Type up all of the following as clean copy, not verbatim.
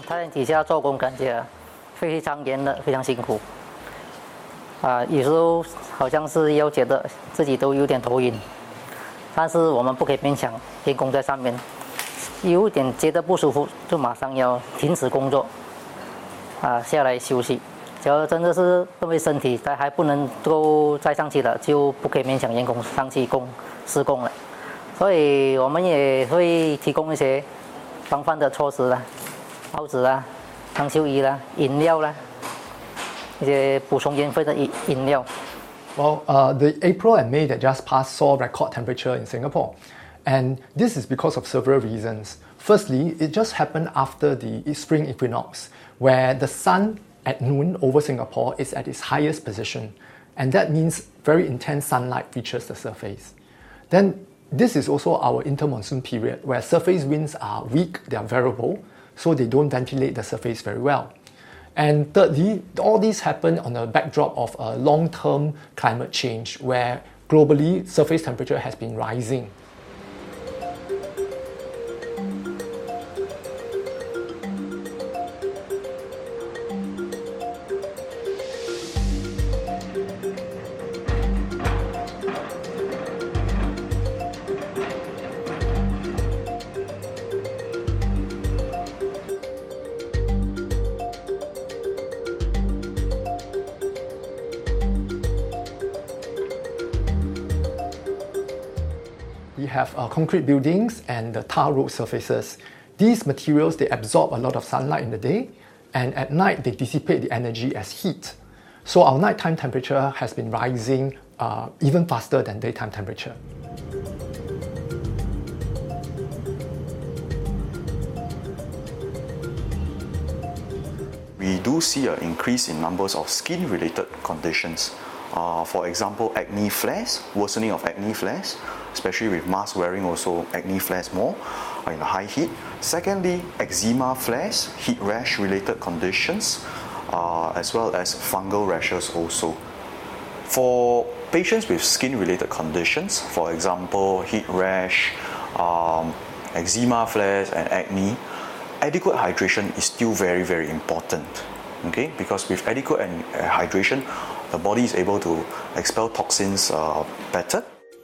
太阳底下做工感觉非常炎热，非常辛苦。有时候好像是要觉得自己都有点头晕，但是我们不可以勉强员工在上面，有点觉得不舒服就马上要停止工作，下来休息。只要真的是因为身体还不能够再上去了，就不可以勉强员工上去施工了。所以我们也会提供一些防范的措施啦，报纸啦、长袖衣啦、饮料啦，一些补充盐分的饮料。 Well, the April and May that just passed saw record temperature in Singapore. And this is because of several reasons. Firstly, it just happened after the spring equinox, where the sun at noon over Singapore is at its highest position. And that means very intense sunlight reaches the surface. Then this is also our intermonsoon period, where surface winds are weak, they are variable, so they don't ventilate the surface very well. And thirdly, all these happen on a backdrop of a long-term climate change, where globally surface temperature has been rising. We have concrete buildings and the tar road surfaces. These materials, they absorb a lot of sunlight in the day, and at night they dissipate the energy as heat. So our nighttime temperature has been rising even faster than daytime temperature. We do see an increase in numbers of skin-related conditions. For example, acne flares, worsening of acne flares, especially with mask wearing, also acne flares more in the high heat. Secondly, eczema flares, heat rash related conditions, as well as fungal rashes also. For patients with skin related conditions, for example, heat rash, eczema flares and acne, adequate hydration is still very, very important. Okay, because with adequate hydration, the body is able to expel toxins better.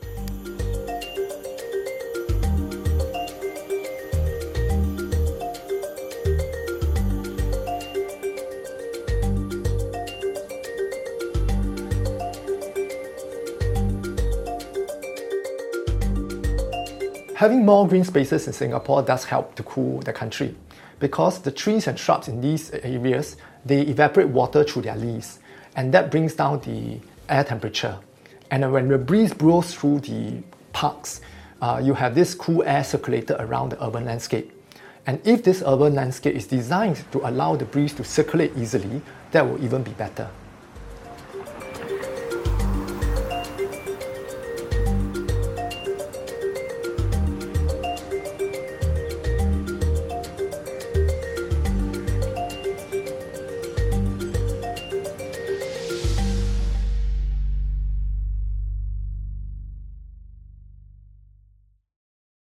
Having more green spaces in Singapore does help to cool the country, because the trees and shrubs in these areas, they evaporate water through their leaves, and that brings down the air temperature. And when the breeze blows through the parks, you have this cool air circulated around the urban landscape. And if this urban landscape is designed to allow the breeze to circulate easily, that will even be better.